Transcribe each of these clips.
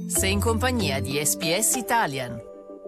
Sei in compagnia di SPS Italian.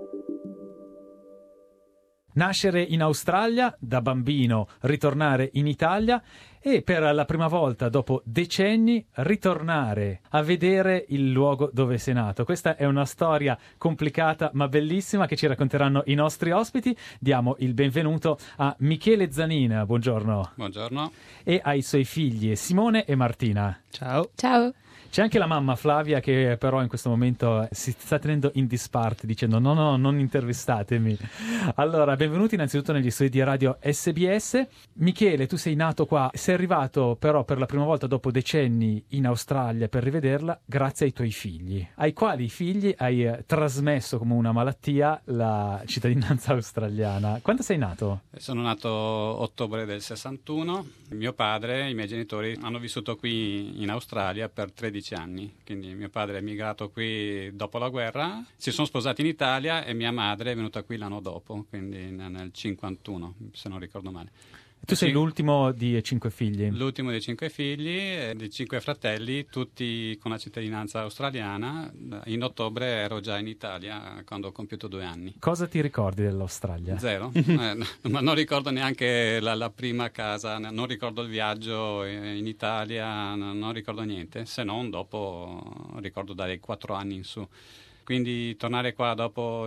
Nascere in Australia, da bambino ritornare in Italia e per la prima volta dopo decenni ritornare a vedere il luogo dove sei nato. Questa è una storia complicata ma bellissima che ci racconteranno i nostri ospiti. Diamo il benvenuto a Michele Zanin, buongiorno. Buongiorno. E ai suoi figli Simone e Martina. Ciao. Ciao. C'è anche la mamma Flavia che però in questo momento si sta tenendo in disparte dicendo no, non intervistatemi. Allora, benvenuti innanzitutto negli studi di radio SBS. Michele, tu sei nato qua, sei arrivato però per la prima volta dopo decenni in Australia per rivederla grazie ai tuoi figli, ai quali figli hai trasmesso come una malattia la cittadinanza australiana. Quando sei nato? Sono nato ottobre del 61. Mio padre e i miei genitori hanno vissuto qui in Australia per 13 anni, quindi mio padre è emigrato qui dopo la guerra, si sono sposati in Italia e mia madre è venuta qui l'anno dopo, quindi nel 51, se non ricordo male. Tu sei l'ultimo di 5 figli? L'ultimo dei 5 figli, di 5 fratelli, tutti con la cittadinanza australiana. In ottobre ero già in Italia quando ho compiuto 2 anni. Cosa ti ricordi dell'Australia? Zero, ma non ricordo neanche la prima casa, non ricordo il viaggio in Italia, non ricordo niente, se non dopo ricordo dai 4 anni in su. Quindi tornare qua dopo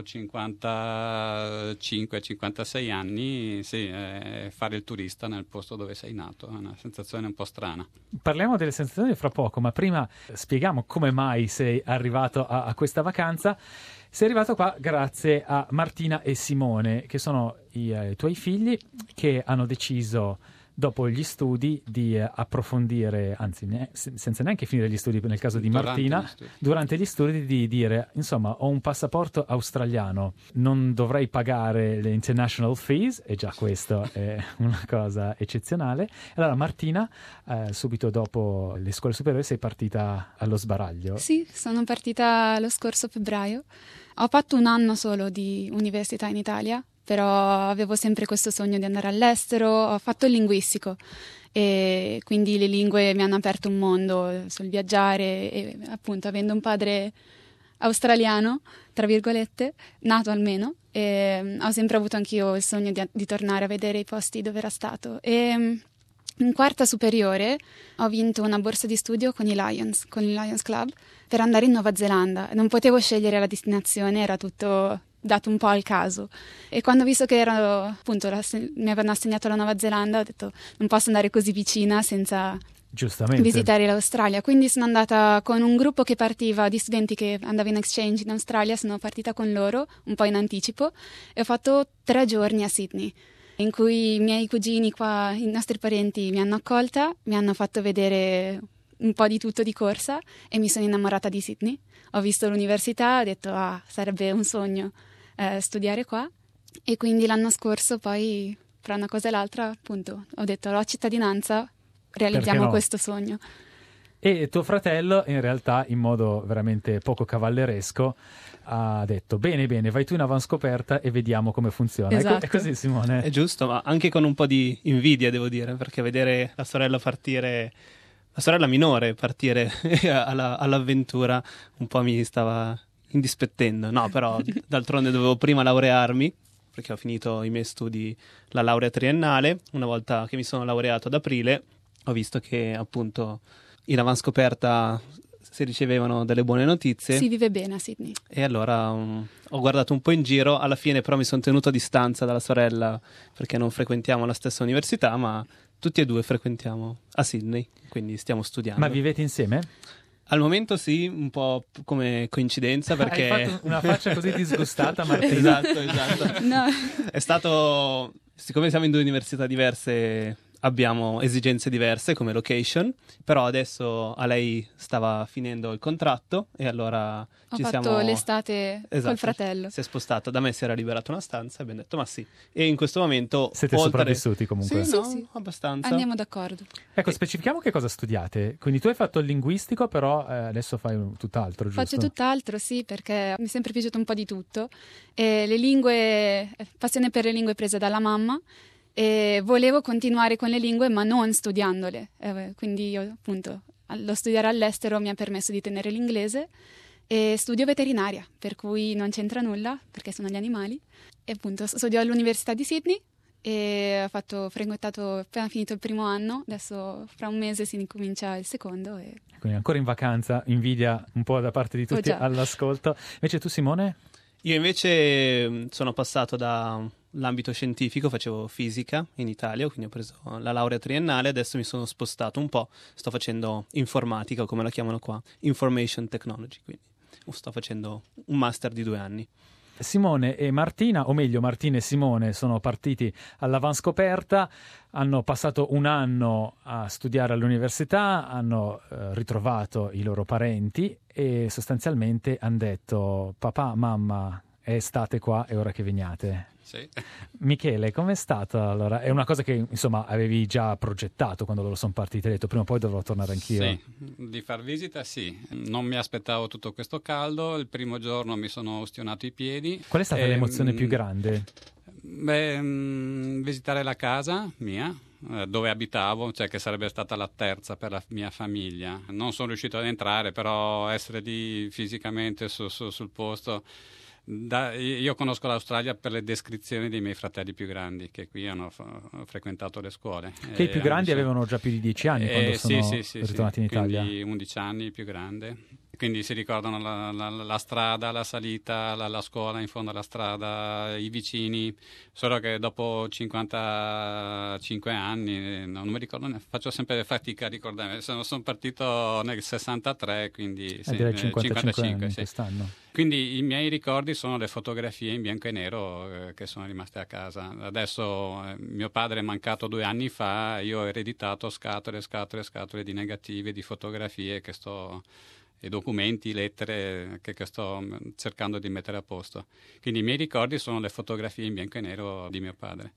55-56 anni, sì, fare il turista nel posto dove sei nato, è una sensazione un po' strana. Parliamo delle sensazioni fra poco, ma prima spieghiamo come mai sei arrivato a questa vacanza. Sei arrivato qua grazie a Martina e Simone, che sono i tuoi figli, che hanno deciso dopo gli studi di approfondire, anzi senza neanche finire gli studi nel caso di Martina, durante gli studi di dire, insomma, ho un passaporto australiano, non dovrei pagare le international fees, e già questo è una cosa eccezionale. Allora Martina, subito dopo le scuole superiori sei partita allo sbaraglio. Sì, sono partita lo scorso febbraio. Ho fatto un anno solo di università in Italia, però avevo sempre questo sogno di andare all'estero. Ho fatto il linguistico e quindi le lingue mi hanno aperto un mondo sul viaggiare e appunto avendo un padre australiano, tra virgolette, nato almeno, ho sempre avuto anch'io il sogno di tornare a vedere i posti dove era stato. E in quarta superiore ho vinto una borsa di studio con il Lions Club per andare in Nuova Zelanda. Non potevo scegliere la destinazione, era tutto dato un po' al caso. E quando ho visto che appunto mi avevano assegnato la Nuova Zelanda, ho detto non posso andare così vicina senza visitare l'Australia. Quindi sono andata con un gruppo che partiva di studenti che andavano in exchange in Australia, sono partita con loro un po' in anticipo e ho fatto 3 giorni a Sydney, in cui i miei cugini qua, i nostri parenti, mi hanno accolta, mi hanno fatto vedere un po' di tutto di corsa e mi sono innamorata di Sydney. Ho visto l'università, ho detto sarebbe un sogno studiare qua, e quindi l'anno scorso poi fra una cosa e l'altra appunto ho detto la cittadinanza, realizziamo questo sogno. E tuo fratello in realtà in modo veramente poco cavalleresco ha detto bene, vai tu in avanscoperta e vediamo come funziona. Esatto. È così, Simone? È giusto, ma anche con un po' di invidia devo dire, perché vedere la sorella minore partire all'avventura un po' mi stava indispettendo. No, però d'altronde dovevo prima laurearmi, perché ho finito i miei studi, la laurea triennale. Una volta che mi sono laureato ad aprile ho visto che appunto in avanscoperta si ricevevano delle buone notizie. Si vive bene a Sydney. E allora ho guardato un po' in giro, alla fine però mi sono tenuto a distanza dalla sorella perché non frequentiamo la stessa università, ma tutti e due frequentiamo a Sydney, quindi stiamo studiando. Ma vivete insieme? Al momento sì, un po' come coincidenza perché... Hai fatto una faccia così disgustata, Martina. Esatto. No. È stato... Siccome siamo in 2 università diverse, abbiamo esigenze diverse come location, però adesso a lei stava finendo il contratto e allora ho fatto l'estate col fratello. Si è spostato, da me si era liberata una stanza e abbiamo detto ma sì. E in questo momento... Siete sopravvissuti comunque? Sì, Sì. abbastanza. Andiamo d'accordo. Ecco, specifichiamo che cosa studiate. Quindi tu hai fatto il linguistico, però adesso fai tutt'altro, giusto? Faccio tutt'altro, sì, perché mi è sempre piaciuto un po' di tutto. E le lingue, passione per le lingue presa dalla mamma, e volevo continuare con le lingue ma non studiandole, quindi io appunto lo studiare all'estero mi ha permesso di tenere l'inglese E studio veterinaria, per cui non c'entra nulla, perché sono gli animali. E appunto studio all'Università di Sydney e ho frequentato appena finito il primo anno, adesso fra un mese si incomincia il secondo. Quindi ancora in vacanza, invidia un po' da parte di tutti all'ascolto. Invece tu, Simone? Io invece sono passato dall'ambito scientifico, facevo fisica in Italia, quindi ho preso la laurea triennale, adesso mi sono spostato un po', sto facendo informatica, come la chiamano qua, Information Technology, quindi sto facendo un master di 2 anni. Simone e Martina, o meglio Martina e Simone, sono partiti all'avanscoperta, hanno passato un anno a studiare all'università, hanno ritrovato i loro parenti e sostanzialmente hanno detto: papà, mamma, è estate qua, è ora che veniate. Sì. Michele, com'è stata allora? È una cosa che insomma avevi già progettato quando loro sono partiti, hai detto prima o poi dovrò tornare anch'io. Sì, di far visita sì, non mi aspettavo tutto questo caldo, il primo giorno mi sono ustionato i piedi. Qual è stata l'emozione più grande? Visitare la casa mia, dove abitavo, cioè che sarebbe stata la terza per la mia famiglia. Non sono riuscito ad entrare, però essere lì fisicamente sul posto. Io conosco l'Australia per le descrizioni dei miei fratelli più grandi che qui hanno frequentato le scuole. Che i più grandi avevano già più di 10 anni quando sono ritornati in Italia. Quindi 11 anni più grande. Quindi si ricordano la strada, la salita, la scuola in fondo alla strada, i vicini, solo che dopo 55 anni, non mi ricordo, faccio sempre fatica a ricordarmi, sono partito nel 63, quindi sì, direi 55 anni sì. quest'anno. Quindi i miei ricordi sono le fotografie in bianco e nero che sono rimaste a casa. Adesso mio padre è mancato 2 anni fa, io ho ereditato scatole di negative, di fotografie e documenti, lettere che sto cercando di mettere a posto. Quindi i miei ricordi sono le fotografie in bianco e nero di mio padre.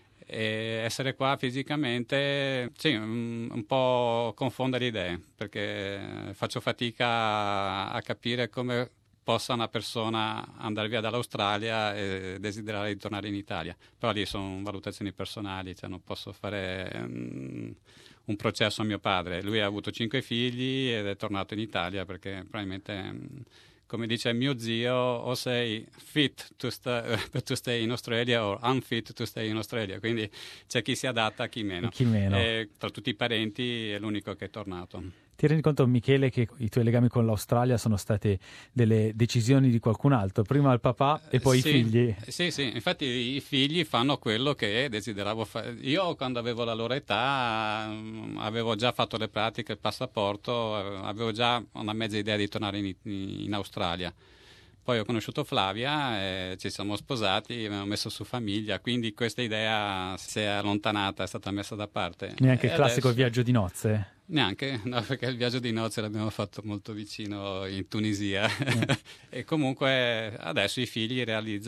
E essere qua fisicamente, sì, un po' confonde le idee, perché faccio fatica a capire come possa una persona andare via dall'Australia e desiderare di tornare in Italia. Però lì sono valutazioni personali, cioè non posso fare un processo a mio padre. Lui ha avuto 5 figli ed è tornato in Italia perché probabilmente, come dice mio zio, o sei fit to stay in Australia o unfit to stay in Australia. Quindi c'è chi si adatta, chi meno. E tra tutti i parenti è l'unico che è tornato. Ti rendi conto, Michele, che i tuoi legami con l'Australia sono state delle decisioni di qualcun altro? Prima il papà e poi i figli? Sì, infatti i figli fanno quello che desideravo fare. Io quando avevo la loro età avevo già fatto le pratiche, il passaporto, avevo già una mezza idea di tornare in Australia. Poi ho conosciuto Flavia, ci siamo sposati, abbiamo messo su famiglia, quindi questa idea si è allontanata, è stata messa da parte. Neanche il classico viaggio di nozze? Neanche, no, perché il viaggio di nozze l'abbiamo fatto molto vicino in Tunisia. E comunque adesso i figli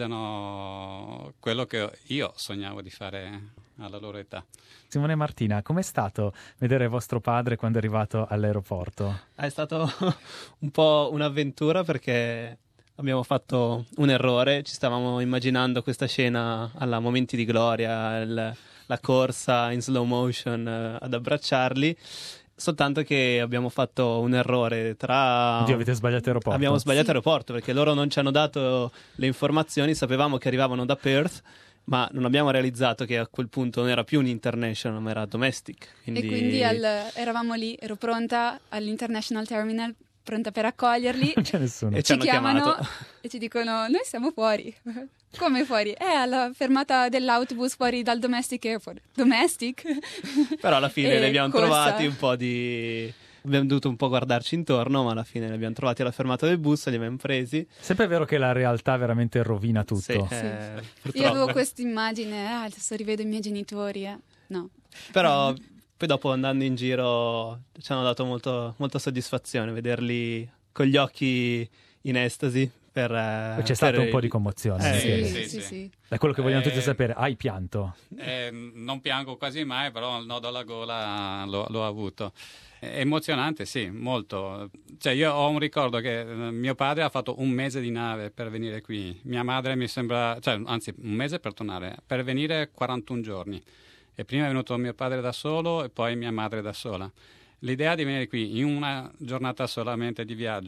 realizzano quello che io sognavo di fare alla loro età. Simone e Martina, com'è stato vedere vostro padre quando è arrivato all'aeroporto? È stato un po' un'avventura perché abbiamo fatto un errore, ci stavamo immaginando questa scena alla Momenti di Gloria, la corsa in slow motion ad abbracciarli, soltanto che abbiamo fatto un errore Oddio, avete sbagliato aeroporto? Abbiamo sbagliato aeroporto perché loro non ci hanno dato le informazioni, sapevamo che arrivavano da Perth, ma non abbiamo realizzato che a quel punto non era più un international, ma era domestic. E quindi eravamo lì, ero pronta all'International Terminal, pronta per accoglierli. Non c'è nessuno. E ci chiamano chiamato. E ci dicono: noi siamo fuori. Come fuori? Alla fermata dell'autobus fuori dal Domestic Airport. Domestic? Però alla fine li abbiamo corsa. trovati un po' di... Abbiamo dovuto un po' guardarci intorno, ma alla fine li abbiamo trovati alla fermata del bus, li abbiamo presi. Sempre vero che la realtà veramente rovina tutto. Sì. Io avevo questa immagine, adesso rivedo i miei genitori. No. Però poi dopo andando in giro ci hanno dato molta soddisfazione vederli con gli occhi in estasi. C'è stata un po' di commozione. Sì. È quello che vogliono tutti sapere. Hai pianto? Non piango quasi mai, però il nodo alla gola l'ho avuto. È emozionante, sì, molto. Cioè, io ho un ricordo che mio padre ha fatto 1 mese di nave per venire qui. Mia madre mi sembra, anzi 1 mese per tornare, per venire 41 giorni. E prima è venuto mio padre da solo e poi mia madre da sola. L'idea di venire qui in una giornata solamente di viaggio,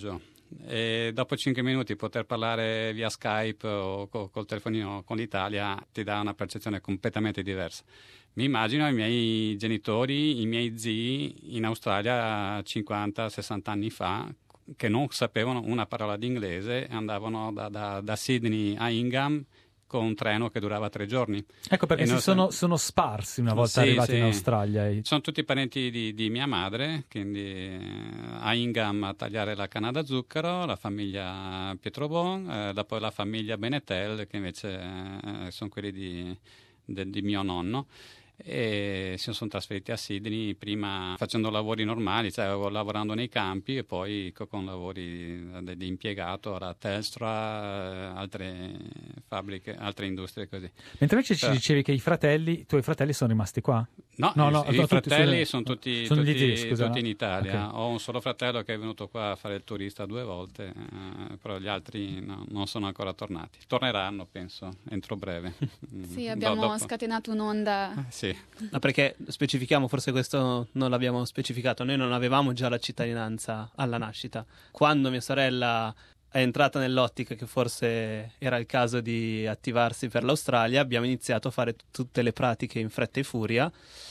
e dopo 5 minuti poter parlare via Skype o col telefonino con l'Italia ti dà una percezione completamente diversa. Mi immagino i miei genitori, i miei zii in Australia 50-60 anni fa, che non sapevano una parola di inglese, andavano da Sydney a Ingham con un treno che durava 3 giorni. Ecco perché sono sparsi una volta arrivati in Australia. Sono tutti parenti di mia madre, quindi a Ingham a tagliare la canna da zucchero, la famiglia Pietrobon, dopo la famiglia Benetel, che invece sono quelli di mio nonno. E si sono trasferiti a Sydney prima facendo lavori normali, cioè lavorando nei campi, e poi con lavori di impiegato alla Telstra, altre fabbriche, altre industrie così. Mentre invece ci dicevi che i tuoi fratelli sono rimasti qua? No, i fratelli sono tutti in Italia. Okay. Ho un solo fratello che è venuto qua a fare il turista 2 volte, però gli altri non sono ancora tornati. Torneranno, penso, entro breve. Sì, abbiamo scatenato un'onda. Sì. No, perché specifichiamo, forse questo non l'abbiamo specificato, noi non avevamo già la cittadinanza alla nascita. Quando mia sorella è entrata nell'ottica che forse era il caso di attivarsi per l'Australia, abbiamo iniziato a fare tutte le pratiche in fretta e furia,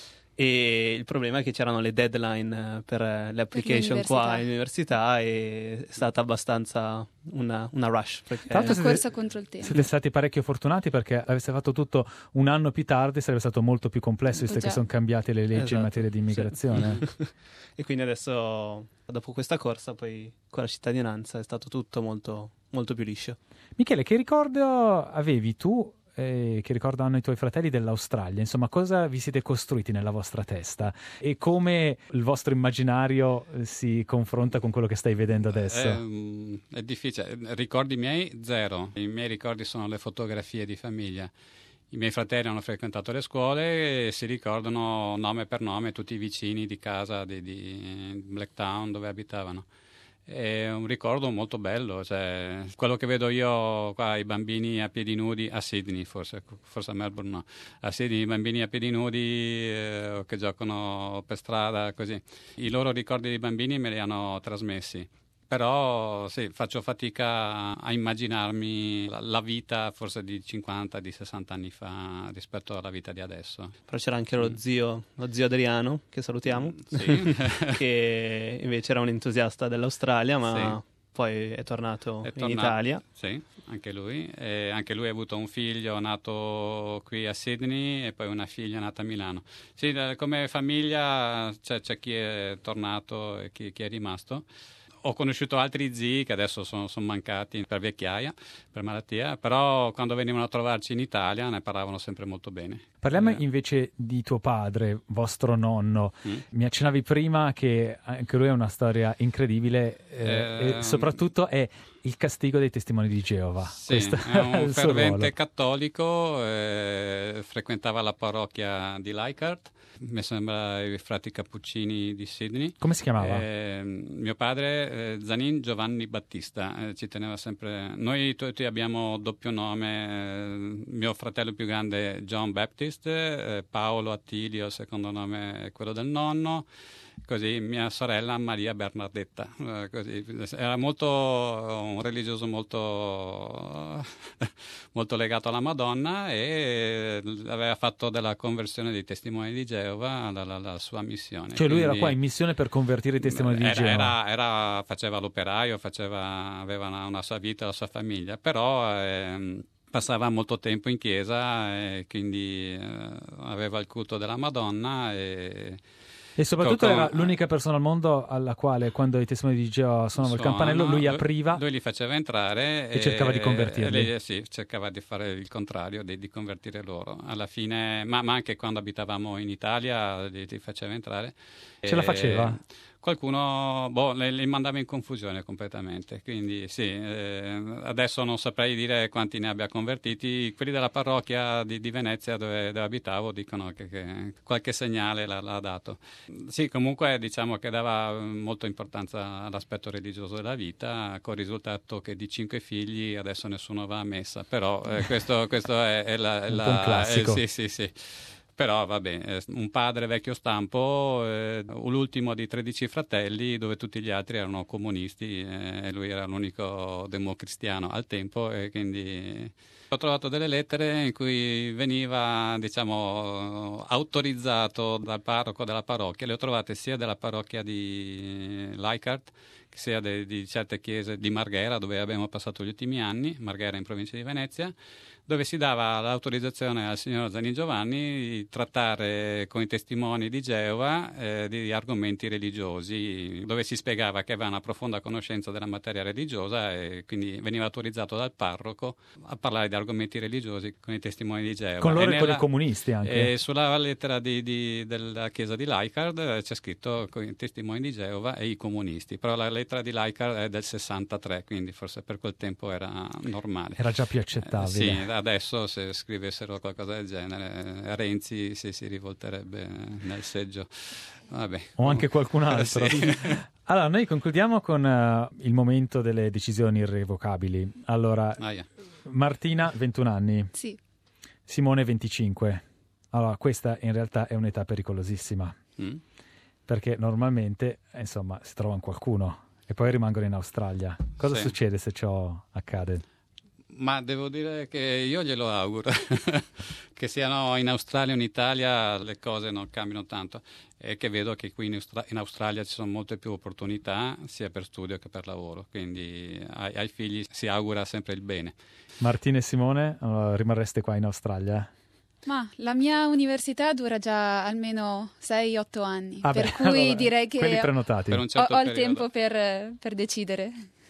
e il problema è che c'erano le deadline per le application qua all'università, e è stata abbastanza una rush. Tra l'altro una corsa contro il tempo. Siete stati parecchio fortunati, perché aveste fatto tutto un anno più tardi sarebbe stato molto più complesso, visto che sono cambiate le leggi in materia di immigrazione. Sì. E quindi adesso, dopo questa corsa, poi con la cittadinanza è stato tutto molto, molto più liscio. Michele, che ricordo avevi tu, che ricordo hanno i tuoi fratelli dell'Australia? Insomma, cosa vi siete costruiti nella vostra testa e come il vostro immaginario si confronta con quello che stai vedendo adesso? È difficile. Ricordi miei? Zero. I miei ricordi sono le fotografie di famiglia. I miei fratelli hanno frequentato le scuole e si ricordano nome per nome tutti i vicini di casa di Blacktown dove abitavano. È un ricordo molto bello, cioè, quello che vedo io qua, i bambini a piedi nudi a Sydney, forse a Melbourne no, a Sydney i bambini a piedi nudi che giocano per strada, così. I loro ricordi dei bambini me li hanno trasmessi. Però sì, faccio fatica a immaginarmi la vita forse di 50, di 60 anni fa rispetto alla vita di adesso. Però c'era anche lo zio Adriano, che salutiamo, sì. che invece era un entusiasta dell'Australia, ma poi è tornato in Italia. Sì, anche lui. E anche lui ha avuto un figlio nato qui a Sydney e poi una figlia nata a Milano. Sì, come famiglia c'è chi è tornato e chi è rimasto. Ho conosciuto altri zii che adesso sono mancati per vecchiaia, per malattia, però quando venivano a trovarci in Italia ne parlavano sempre molto bene. Parliamo invece di tuo padre, vostro nonno. Mi accennavi prima che anche lui ha una storia incredibile e soprattutto è il castigo dei testimoni di Geova. Sì, è un fervente cattolico, frequentava la parrocchia di Leichhardt, mi sembra i frati Cappuccini di Sydney. Come si chiamava? Mio padre, Zanin Giovanni Battista, ci teneva sempre. Noi tutti abbiamo doppio nome, mio fratello più grande John Baptist, Paolo Attilio, secondo nome è quello del nonno. Così mia sorella Maria Bernardetta, così. Era un religioso molto legato alla Madonna e aveva fatto della conversione dei testimoni di Geova la sua missione. Cioè lui era qua in missione per convertire i testimoni di Geova? Faceva l'operaio, aveva una sua vita, la sua famiglia, però passava molto tempo in chiesa e quindi aveva il culto della Madonna e soprattutto era l'unica persona al mondo alla quale, quando i testimoni di Geova suonavano il campanello, lui apriva. Lui li faceva entrare e cercava di convertirli. Sì, cercava di fare il contrario, di convertire loro. Alla fine, ma anche quando abitavamo in Italia, li faceva entrare. Ce la faceva? Qualcuno li mandava in confusione completamente, quindi sì, adesso non saprei dire quanti ne abbia convertiti. Quelli della parrocchia di Venezia dove abitavo dicono che qualche segnale l'ha dato. Sì, comunque diciamo che dava molta importanza all'aspetto religioso della vita, con il risultato che di 5 figli adesso nessuno va a messa, però questo è un classico. Sì. Però vabbè, un padre vecchio stampo, l'ultimo di 13 fratelli, dove tutti gli altri erano comunisti e lui era l'unico democristiano al tempo, e quindi ho trovato delle lettere in cui veniva, diciamo, autorizzato dal parroco della parrocchia. Le ho trovate sia della parrocchia di Leichhardt sia di certe chiese di Marghera, dove abbiamo passato gli ultimi anni, Marghera in provincia di Venezia, dove si dava l'autorizzazione al signor Zanin Giovanni di trattare con i testimoni di Geova di argomenti religiosi, dove si spiegava che aveva una profonda conoscenza della materia religiosa e quindi veniva autorizzato dal parroco a parlare di argomenti religiosi con i testimoni di Geova. Con loro e con i comunisti anche. Sulla lettera della chiesa di Leichhardt c'è scritto con i testimoni di Geova e i comunisti, però la lettera di Leichhardt è del 63, quindi forse per quel tempo era normale. Era già più accettabile. Sì, adesso se scrivessero qualcosa del genere Renzi si rivolterebbe nel seggio. Vabbè. O anche qualcun altro. Sì. Allora, noi concludiamo con il momento delle decisioni irrevocabili. Allora, Martina, 21 anni. Sì. Simone, 25. Allora, questa in realtà è un'età pericolosissima. Perché normalmente, insomma, si trovano qualcuno e poi rimangono in Australia. Cosa succede se ciò accade? Ma devo dire che io glielo auguro. Che siano in Australia o in Italia le cose non cambiano tanto, e che vedo che qui in Australia ci sono molte più opportunità sia per studio che per lavoro, quindi ai figli si augura sempre il bene. Martina e Simone, rimarreste qua in Australia? Ma la mia università dura già almeno 6-8 anni, per cui allora, direi che quelli prenotati. Per un certo ho il tempo per decidere.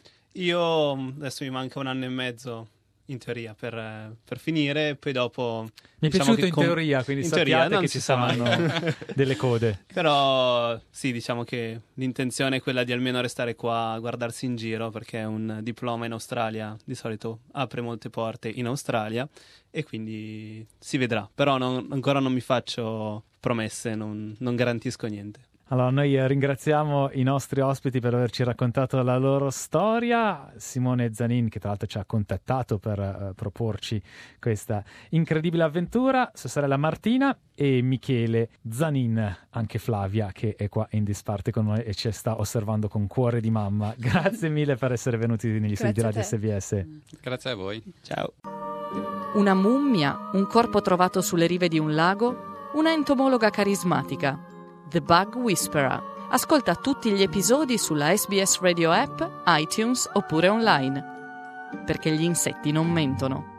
Io adesso mi manca 1 anno e mezzo in teoria per finire, e poi dopo mi è piaciuto in teoria, quindi sappiate che ci saranno delle code. Però sì, diciamo che l'intenzione è quella di almeno restare qua a guardarsi in giro, perché un diploma in Australia di solito apre molte porte in Australia, e quindi si vedrà. Però ancora non mi faccio promesse, non garantisco niente. Allora, noi ringraziamo i nostri ospiti per averci raccontato la loro storia. Simone Zanin, che tra l'altro ci ha contattato per proporci questa incredibile avventura, sua sorella Martina e Michele Zanin, anche Flavia, che è qua in disparte con noi e ci sta osservando con cuore di mamma. Grazie mille per essere venuti negli studi di Radio SBS. Grazie a voi. Ciao. Una mummia, un corpo trovato sulle rive di un lago, una entomologa carismatica. The Bug Whisperer. Ascolta tutti gli episodi sulla SBS Radio App, iTunes oppure online. Perché gli insetti non mentono.